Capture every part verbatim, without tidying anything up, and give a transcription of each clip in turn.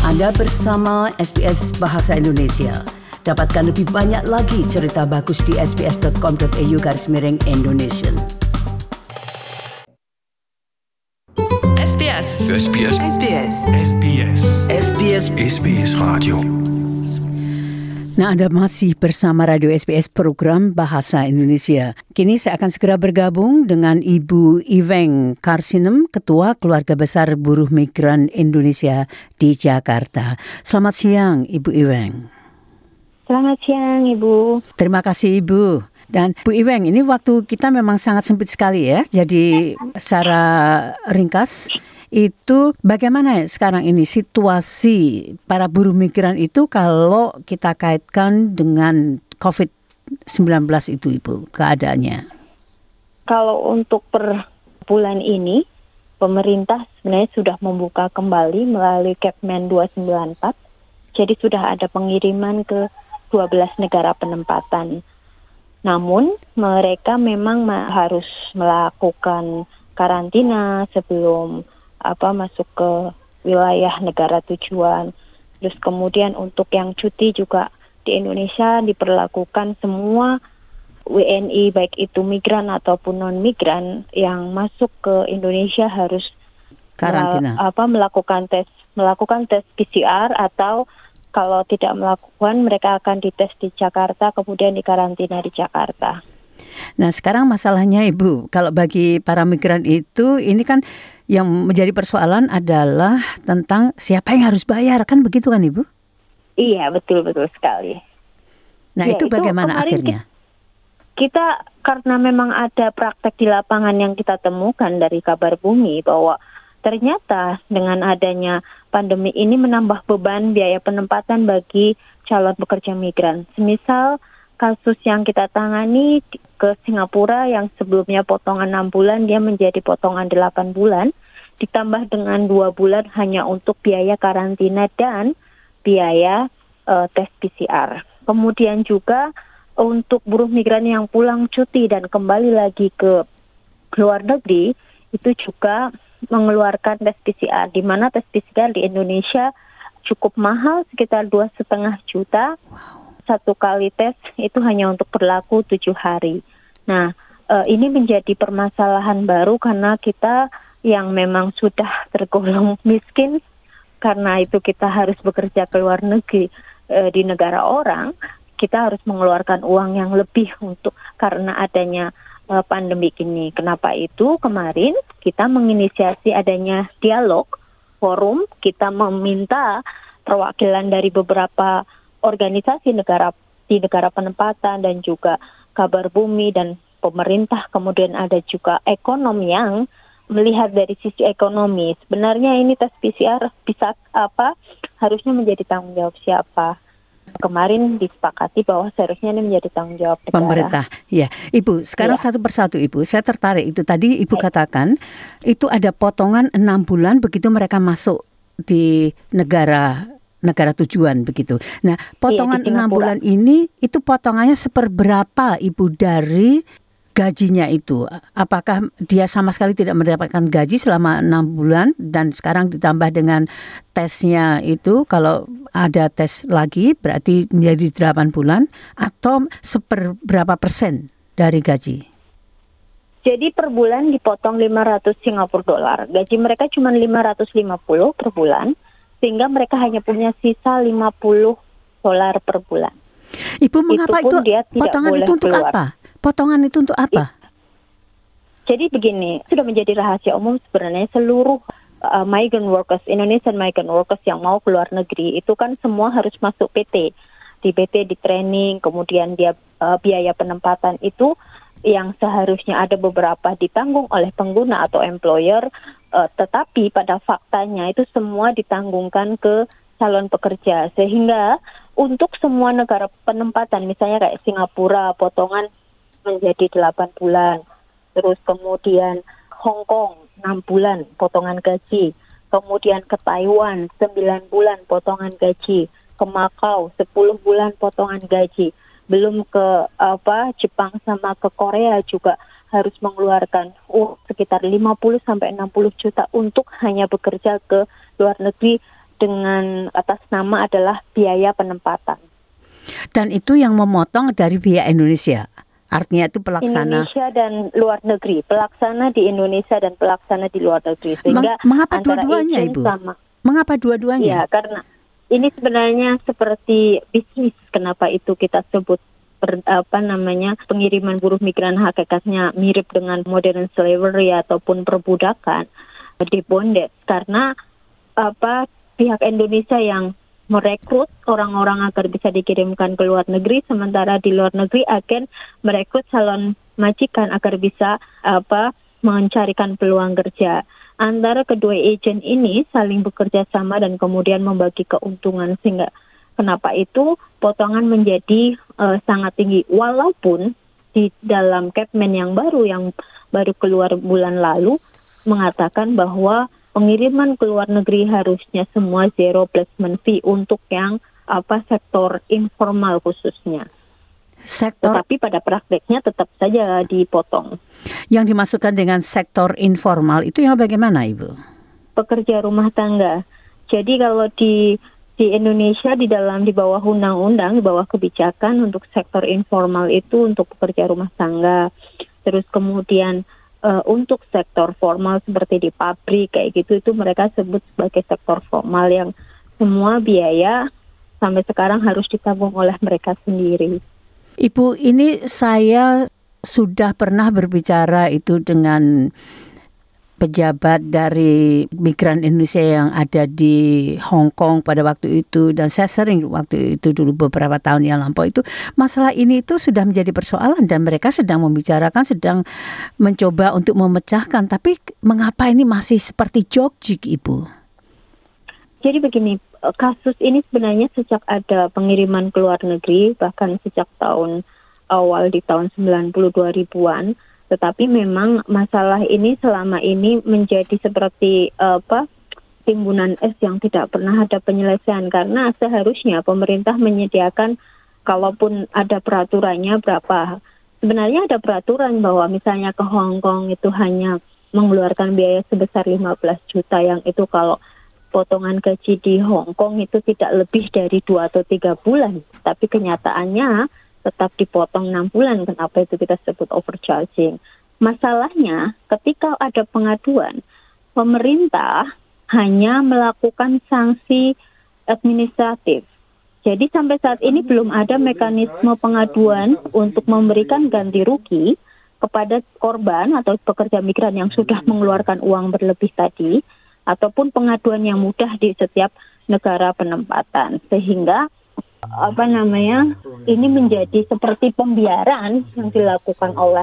Anda bersama S B S Bahasa Indonesia. Dapatkan lebih banyak lagi cerita bagus di sbs.com.au garis miring Indonesian. S B S. S B S. S B S. S B S. S B S S B S Radio. Nah, Anda masih bersama Radio S B S program Bahasa Indonesia. Kini saya akan segera bergabung dengan Ibu Iveng Karsinem, Ketua Keluarga Besar Buruh Migran Indonesia di Jakarta. Selamat siang, Ibu Iveng. Selamat siang, Ibu. Terima kasih, Ibu. Dan Bu Iveng, ini waktu kita memang sangat sempit sekali ya. Jadi secara ringkas, itu bagaimana sekarang ini situasi para buruh migran itu kalau kita kaitkan dengan covid sembilan belas itu, Ibu, keadaannya? Kalau untuk per bulan ini, pemerintah sebenarnya sudah membuka kembali melalui Kepmen dua sembilan empat. Jadi sudah ada pengiriman ke dua belas negara penempatan. Namun mereka memang harus melakukan karantina sebelum apa masuk ke wilayah negara tujuan. Terus kemudian untuk yang cuti juga di Indonesia diperlakukan semua W N I baik itu migran ataupun non migran yang masuk ke Indonesia harus karantina. Mel, apa melakukan tes melakukan tes P C R, atau kalau tidak melakukan mereka akan dites di Jakarta kemudian dikarantina di Jakarta. Nah, sekarang masalahnya, Ibu, kalau bagi para migran itu ini kan yang menjadi persoalan adalah tentang siapa yang harus bayar, kan begitu kan, Ibu? Iya, betul-betul sekali. Nah, ya, itu bagaimana itu akhirnya? Kita, karena memang ada praktek di lapangan yang kita temukan dari Kabar Bumi bahwa ternyata dengan adanya pandemi ini menambah beban biaya penempatan bagi calon pekerja migran. Semisal kasus yang kita tangani ke Singapura yang sebelumnya potongan enam bulan, dia menjadi potongan delapan bulan, ditambah dengan dua bulan hanya untuk biaya karantina dan biaya uh, tes P C R. Kemudian juga untuk buruh migran yang pulang cuti dan kembali lagi ke luar negeri, itu juga mengeluarkan tes P C R, di mana tes P C R di Indonesia cukup mahal, sekitar dua setengah juta. Satu kali tes itu hanya untuk berlaku tujuh hari. Nah, eh, ini menjadi permasalahan baru karena kita yang memang sudah tergolong miskin, karena itu kita harus bekerja ke luar negeri eh, di negara orang, kita harus mengeluarkan uang yang lebih untuk karena adanya eh, pandemi ini. Kenapa itu? Kemarin kita menginisiasi adanya dialog forum, kita meminta perwakilan dari beberapa organisasi negara di negara penempatan dan juga Kabar Bumi dan pemerintah, kemudian ada juga ekonom yang melihat dari sisi ekonomi. Sebenarnya ini tes P C R bisa apa harusnya menjadi tanggung jawab siapa? Kemarin disepakati bahwa seharusnya ini menjadi tanggung jawab negara. Pemerintah. Ya, Ibu, sekarang ya. Satu persatu, Ibu. Saya tertarik itu tadi Ibu ya. Katakan itu ada potongan enam bulan begitu mereka masuk di negara negara tujuan begitu. Nah, potongan iya, enam bulan ini itu potongannya seperberapa, Ibu, dari gajinya itu? Apakah dia sama sekali tidak mendapatkan gaji selama enam bulan dan sekarang ditambah dengan tesnya itu, kalau ada tes lagi berarti menjadi delapan bulan, atau seperberapa persen dari gaji? Jadi per bulan dipotong lima ratus Singapura dolar. Gaji mereka cuma lima ratus lima puluh per bulan, sehingga mereka hanya punya sisa lima puluh dolar per bulan. Ibu, mengapa itu, itu potongan itu untuk keluar. Apa? Potongan itu untuk apa? Jadi begini, sudah menjadi rahasia umum sebenarnya seluruh uh, migrant workers, Indonesian migrant workers yang mau keluar negeri, itu kan semua harus masuk P T. Di P T, di training, kemudian dia uh, biaya penempatan itu yang seharusnya ada beberapa ditanggung oleh pengguna atau employer, uh, tetapi pada faktanya itu semua ditanggungkan ke calon pekerja. Sehingga untuk semua negara penempatan, misalnya kayak Singapura, potongan menjadi delapan bulan. Terus kemudian Hong Kong, enam bulan potongan gaji. Kemudian ke Taiwan, sembilan bulan potongan gaji. Ke Makau, sepuluh bulan potongan gaji. Belum ke apa Jepang sama ke Korea juga harus mengeluarkan uang sekitar lima puluh sampai enam puluh juta untuk hanya bekerja ke luar negeri dengan atas nama adalah biaya penempatan. Dan itu yang memotong dari pihak Indonesia? Artinya itu pelaksana Indonesia dan luar negeri, pelaksana di Indonesia dan pelaksana di luar negeri. Sehingga Meng- mengapa antara dua-duanya, agent Ibu? sama. Mengapa dua-duanya? Ya, karena ini sebenarnya seperti bisnis. Kenapa itu kita sebut per, apa namanya pengiriman buruh migran hakikatnya mirip dengan modern slavery ataupun perbudakan di bondage, karena apa pihak Indonesia yang merekrut orang-orang agar bisa dikirimkan ke luar negeri, sementara di luar negeri agen merekrut calon majikan agar bisa apa mencarikan peluang kerja. Antara kedua agen ini saling bekerja sama dan kemudian membagi keuntungan, sehingga kenapa itu potongan menjadi uh, sangat tinggi. Walaupun di dalam Capman yang baru yang baru keluar bulan lalu mengatakan bahwa pengiriman ke luar negeri harusnya semua zero placement fee untuk yang apa sektor informal khususnya. Sektor Tetapi pada prakteknya tetap saja dipotong. yang dimasukkan dengan sektor informal itu yang bagaimana, Ibu? Pekerja rumah tangga. Jadi kalau di di Indonesia di dalam di bawah undang-undang, di bawah kebijakan untuk sektor informal itu untuk pekerja rumah tangga. Terus kemudian Uh, untuk sektor formal seperti di pabrik kayak gitu, itu mereka sebut sebagai sektor formal yang semua biaya sampai sekarang harus ditanggung oleh mereka sendiri. Ibu, ini saya sudah pernah berbicara itu dengan pejabat dari migran Indonesia yang ada di Hong Kong pada waktu itu, dan saya sering waktu itu dulu beberapa tahun yang lampau itu masalah ini itu sudah menjadi persoalan dan mereka sedang membicarakan, sedang mencoba untuk memecahkan, tapi mengapa ini masih seperti jokjik, Ibu? Jadi begini, kasus ini sebenarnya sejak ada pengiriman ke luar negeri, bahkan sejak tahun awal di tahun sembilan puluh dua ribuan, tetapi memang masalah ini selama ini menjadi seperti apa timbunan es yang tidak pernah ada penyelesaian, karena seharusnya pemerintah menyediakan kalaupun ada peraturannya berapa. Sebenarnya ada peraturan bahwa misalnya ke Hong Kong itu hanya mengeluarkan biaya sebesar lima belas juta, yang itu kalau potongan gaji di Hong Kong itu tidak lebih dari dua atau tiga bulan. Tapi kenyataannya tetap dipotong enam bulan. Kenapa itu kita sebut overcharging? Masalahnya ketika ada pengaduan, pemerintah hanya melakukan sanksi administratif. Jadi sampai saat ini belum ada mekanisme pengaduan untuk memberikan ganti rugi kepada korban atau pekerja migran yang sudah mengeluarkan uang berlebih tadi, ataupun pengaduan yang mudah di setiap negara penempatan. Sehingga apa namanya ini menjadi seperti pembiaran yang dilakukan oleh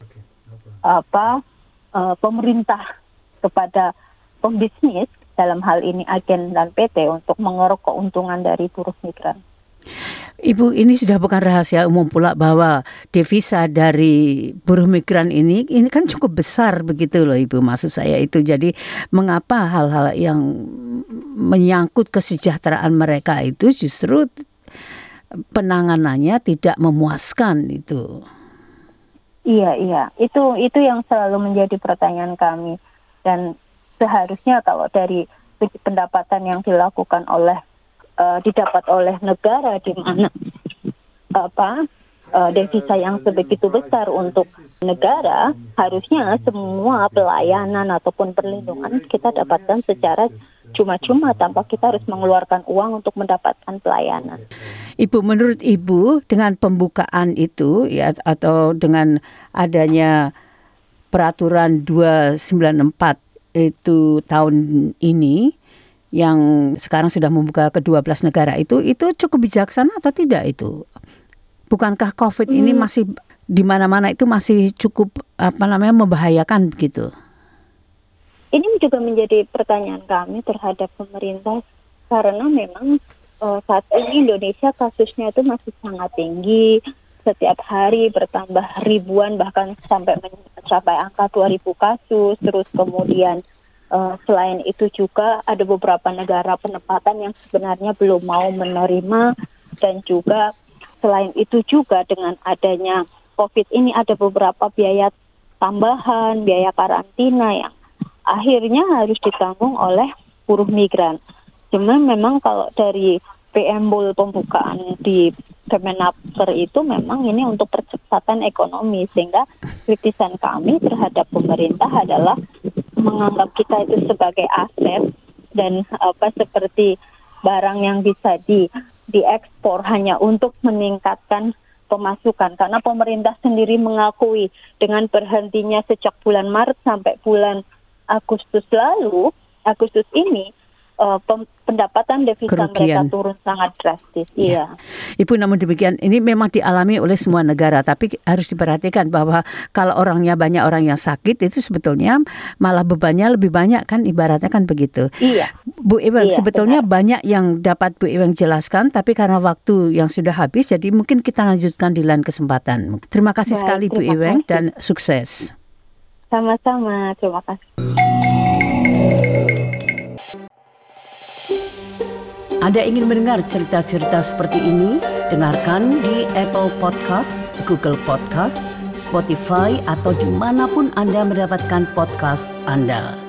apa uh, pemerintah kepada pembisnis, dalam hal ini agen dan P T, untuk mengeruk keuntungan dari buruh migran. Ibu, ini sudah bukan rahasia umum pula bahwa devisa dari buruh migran ini ini kan cukup besar begitu loh, Ibu. Maksud saya itu, jadi mengapa hal-hal yang menyangkut kesejahteraan mereka itu justru penanganannya tidak memuaskan itu? Iya, iya. Itu itu yang selalu menjadi pertanyaan kami. Dan seharusnya kalau dari pendapatan yang dilakukan oleh uh, didapat oleh negara di mana apa uh, devisa yang sebegitu besar untuk negara, harusnya semua pelayanan ataupun perlindungan kita dapatkan secara cuma-cuma tanpa kita harus mengeluarkan uang untuk mendapatkan pelayanan. Ibu, menurut Ibu dengan pembukaan itu ya, atau dengan adanya peraturan dua ratus sembilan puluh empat itu tahun ini yang sekarang sudah membuka ke dua belas negara itu, itu cukup bijaksana atau tidak itu? Bukankah COVID hmm. ini masih di mana-mana itu masih cukup apa namanya membahayakan begitu? Ini juga menjadi pertanyaan kami terhadap pemerintah, karena memang uh, saat ini Indonesia kasusnya itu masih sangat tinggi, setiap hari bertambah ribuan, bahkan sampai mencapai angka dua ribu kasus. Terus kemudian uh, selain itu juga ada beberapa negara penempatan yang sebenarnya belum mau menerima, dan juga selain itu juga dengan adanya COVID ini ada beberapa biaya tambahan, biaya karantina yang akhirnya harus ditanggung oleh buruh migran. Cuma memang kalau dari preambul pembukaan di Kemenaker itu memang ini untuk percepatan ekonomi, sehingga kritisan kami terhadap pemerintah adalah menganggap kita itu sebagai aset dan apa seperti barang yang bisa di diekspor hanya untuk meningkatkan pemasukan, karena pemerintah sendiri mengakui dengan berhentinya sejak bulan Maret sampai bulan Agustus lalu, Agustus ini Uh, pem- pendapatan devisa Kerugian. mereka turun sangat drastis. Ya. Iya. Ibu, namun demikian ini memang dialami oleh semua negara, tapi harus diperhatikan bahwa kalau orangnya banyak orang yang sakit itu sebetulnya malah bebannya lebih banyak kan, ibaratnya kan begitu. Iya. Bu Eweng, Iya, sebetulnya benar. banyak yang dapat Bu Eweng jelaskan, tapi karena waktu yang sudah habis, jadi mungkin kita lanjutkan di lain kesempatan. Terima kasih Baik, sekali Bu terima Eweng kasih. dan sukses. Sama-sama. Terima kasih. Anda ingin mendengar cerita-cerita seperti ini? Dengarkan di Apple Podcast, Google Podcast, Spotify, atau dimanapun Anda mendapatkan podcast Anda.